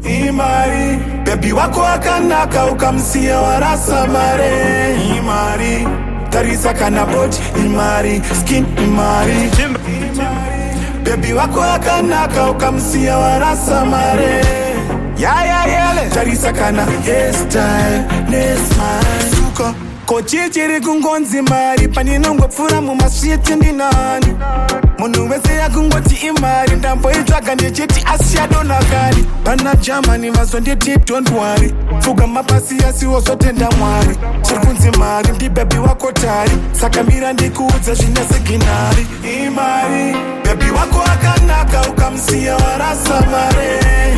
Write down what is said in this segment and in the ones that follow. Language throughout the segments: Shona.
imari. Baby wako akanaka ukamsia warasa mare, imari. Tarisa kana body, imari. Skin, imari. Baby wako akanaka ukamsia warasa mare, yele. Tarisa kana hairstyle, nail smile. Suka kochichiri kungonzi mari, paninongwe pfura mumashiti ndinani. Munhu wese yakungoti imari, ndamboitsvaga ndichiti asiyadonakari. Pana Germany vazonditi don't worry, pfuga mapasi yasiwo zotenda Mwari. Chirikunzi mari ndibebi wako tari, saka mira ndikuudze zvine siginari. Imari, bebi wako akanaka ukamsiya warasa mare,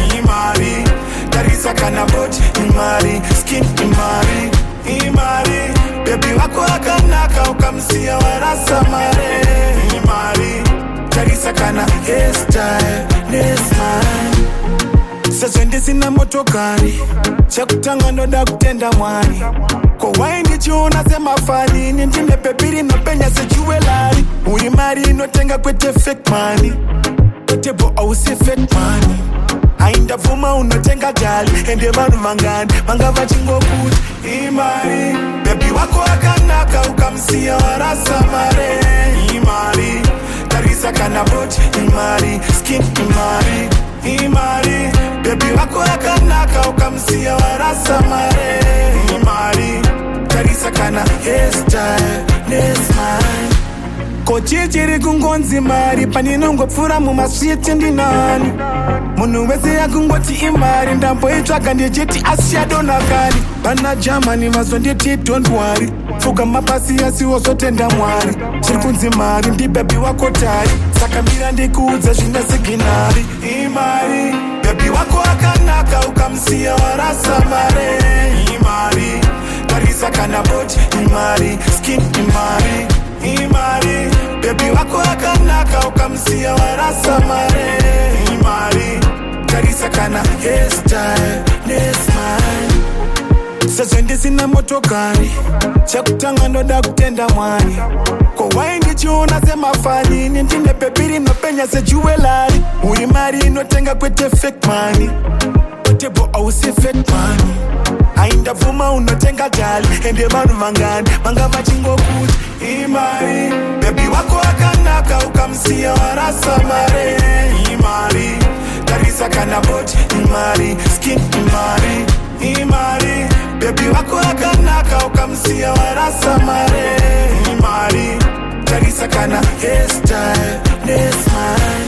imari. Tarisa kana body, imari. Skin, imari. Imari, baby wako akanaka ukamsia warasa mare, imari. Tarisa kana hairstyle, nail smile. Sasa ndisina motokari, chakutanga ndoda kutenda Mwari. Kwa wai ndichiona semafani, ndine pepiri nopenya sejuwelari. Uri mari inotenga kwete fake money, kwetebo ausi fake money. Ainda vuma unotenga jali, ende vanu mangani, manga vachingokuti imari. Baby wako akanaka ukamsia warasa mare, imari. Tarisa kana body, imari. Skin, imari. Imari, baby wako akanaka ukamsia warasa mare, imari. Tarisa kana hairstyle, nail smile. Kochichiri kungonzi mari, paninongopfura mumashiti ndinani. Munhu wese yakungoti imari, ndamboitsvaga ndichiti asiyadonakari. Pana Germany vazonditi don't worry, pfuga mapasi yasiwo zotenda Mwari. Chirikunzi mari ndibebi wako tari, saka mira ndikuudze zvine siginari. Imari, bebi wako akanaka ukamsiya warasa mare, imari. Tarisa kana body, imari. Skin, imari. Imari, baby wako akanaka ukamsia warasa mare, imari. Tarisa kana hairstyle, nail smile. Sasa ndisina motokari, chakutanga ndoda kutenda Mwari. Kwa wai ndichiona semafani, ndine pepiri nopenya sejuwelari. Uri mari inotenga kwete fake money, kwetebo ausi fake money. Ainda vuma unotenga jali, ende vanu mangani, manga vachingokuti imari. Baby wako akanaka ukamsia warasa mare, imari. Tarisa kana body, imari. Skin, imari. Imari, baby wako akanaka ukamsia warasa mare, imari. Tarisa kana hairstyle, nail smile.